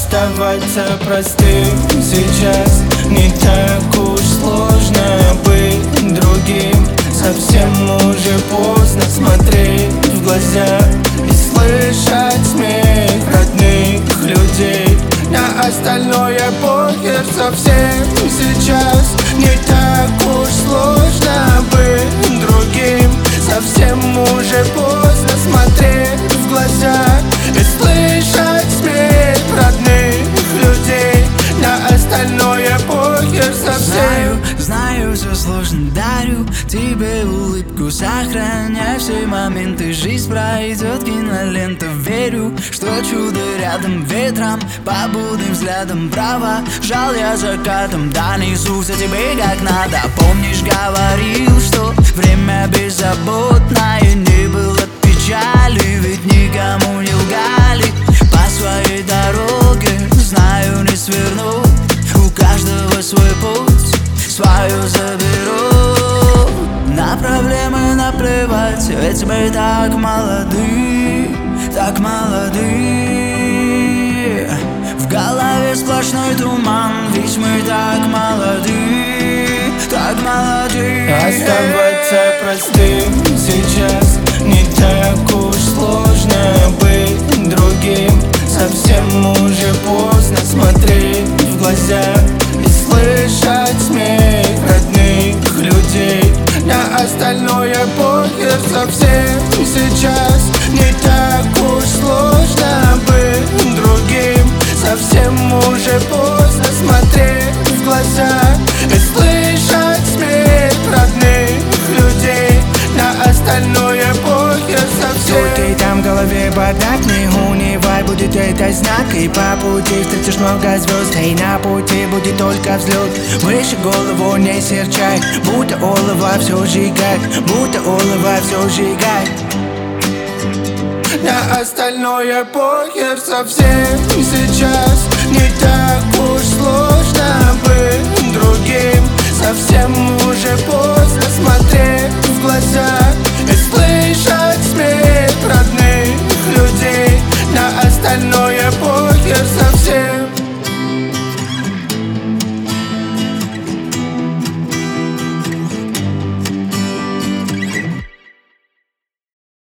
Оставаться простым сейчас не так уж сложно. Быть другим совсем уже поздно. Смотреть в глаза и слышать смех родных людей. На остальное похер совсем сейчас не так уж сложно. Быть другим совсем уже поздно. Смотреть в глаза и слышать смех родных людей. На остальное похер совсем. Знаю, все сложно, дарю тебе улыбку. Сохраняй все моменты, жизнь пройдет, кинолента. Верю, что чудо рядом, ветром, побудным взглядом. Право, жал я закатом, донесусь тебе как надо. Помнишь, говорил, что время беззаботное. Не было печали, ведь никому не лгали. По своей дороге, знаю, не сверну. У каждого свой путь, свою заберу. На проблемы наплевать, ведь мы так молоды, так молоды. В голове сплошной туман, ведь мы так молоды, так молоды. Оставаться простым сейчас не так уж сложно. Быть другим совсем уже поздно. Смотреть в глаза и слышать смех родных людей. На остальное похер совсем сейчас не так уж сложно. Быть другим совсем уже поздно. Смотреть в глаза и слышать смех родных людей. На остальное похер совсем. Только там в голове бардак, не унывай, будет это знак. И по пути встретишь много звезд, и на пути будет только взлет. Выше голову не серчай, будто олово все сжигает, будто олово все сжигает. На остальное похер совсем сейчас не так уж сложно. Быть другим совсем уже поздно. Смотреть в глаза